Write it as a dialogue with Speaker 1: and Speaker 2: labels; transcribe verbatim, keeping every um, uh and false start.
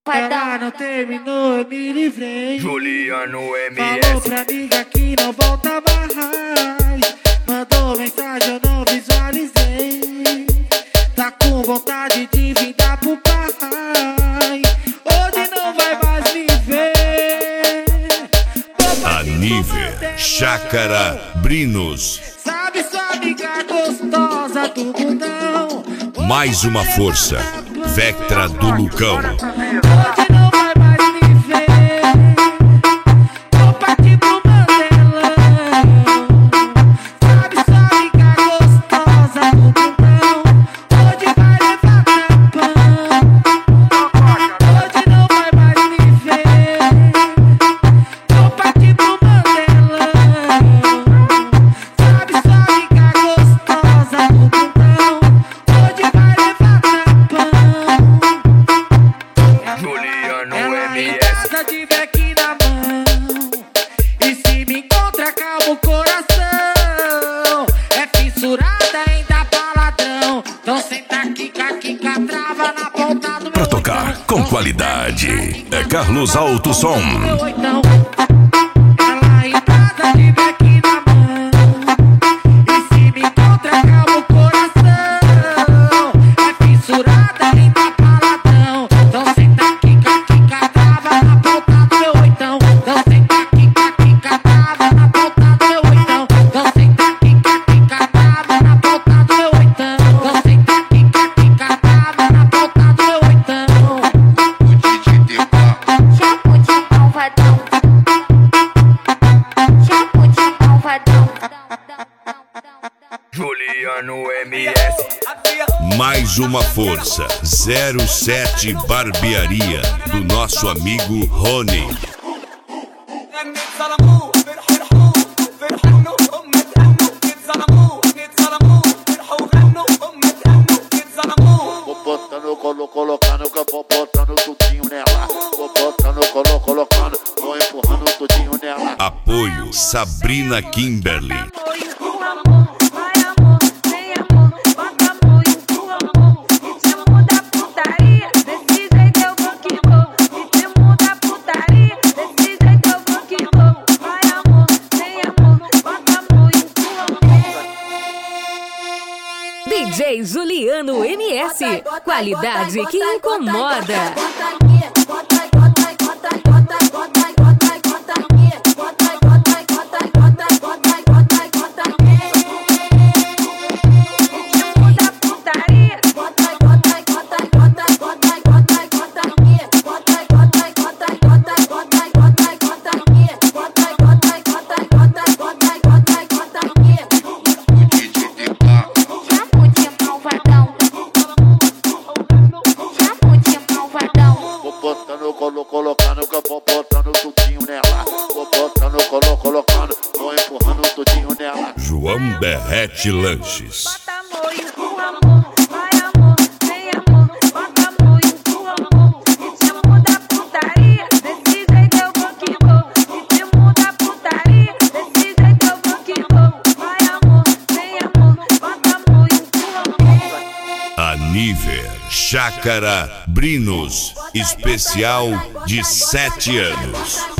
Speaker 1: Ela não terminou, eu me livrei.
Speaker 2: Juliano M
Speaker 1: Falou
Speaker 2: S.
Speaker 1: pra amiga que não volta mais. Mandou mensagem, eu não visualizei. Tá com vontade de vir dar pro pai. Hoje não vai mais me ver.
Speaker 3: Aniver, Chácara, Brinos.
Speaker 1: Sabe sua amiga gostosa do bundão.
Speaker 3: Mais uma força, Vectra do Lucão.
Speaker 1: Hoje não vai mais me ver. Vou partir pro Mandelão. Sabe sua amiga gostosa do bundão. Hoje vai levar tapão. Hoje não vai mais me ver. Vou partir pro Mandelão. Sabe sua amiga gostosa do bundão. Hoje vai levar tapão.
Speaker 2: Juliano
Speaker 1: Ela
Speaker 2: M
Speaker 1: em
Speaker 2: S.
Speaker 1: casa de beck na mão. E se me encontra, calma o coração. É fissurada, ainda baladrão. Então senta aqui, caquica, trava na ponta do meu
Speaker 3: Pra tocar
Speaker 1: oitão.
Speaker 3: com qualidade, é Carlos Alto Som.
Speaker 1: Meu oitão. Ela em casa de beck na mão. E se me encontra, calma o coração. É fissurada, ainda baladão. Então senta aqui, caquica, trava na ponta do meu oitão. Então senta aqui, caquica, trava na ponta do meu oitão. Então senta aqui, caquica, trava na ponta do meu oitão. Então senta aqui, caquica, trava na ponta do meu oitão.
Speaker 4: Chapo de malvadão. Chapo de malvadão.
Speaker 2: Juliano M S.
Speaker 3: Mais uma força, zero sete Barbearia, do nosso amigo Rony.
Speaker 5: Vou botando, colo, colocando, que eu vou botando tudinho nela. Vou botando, colo, colocando, vou empurrando tudinho nela.
Speaker 3: Apoio Sabrina Kimberly.
Speaker 4: Vai amor, sem amor, bota amor e empurra amor. Ritmo da putaria, desse jeito eu vou que vou. Ritmo da putaria, desse jeito eu vou que vou. Vai amor, sem amor, bota amor e empurra amor.
Speaker 6: D J Juliano M S, qualidade que incomoda.
Speaker 4: Chapo de malvadão. Chapo de malvadão.
Speaker 5: Vou botando, colo, colocando, que eu vou botando tudinho nela. Vou botando, colo, colocando, vou empurrando tudinho nela.
Speaker 3: João Berrete Lanches.
Speaker 4: Bota amor e empurra amor. Vai amor, sem amor, bota amor e empurra amor. Ritmo da putaria, desse jeito eu vou que vou. Ritmo da putaria, desse jeito eu vou que vou. Vai amor, sem amor, bota amor e empurra amor.
Speaker 3: Aniver, Chácara, Brinos, especial de sete anos.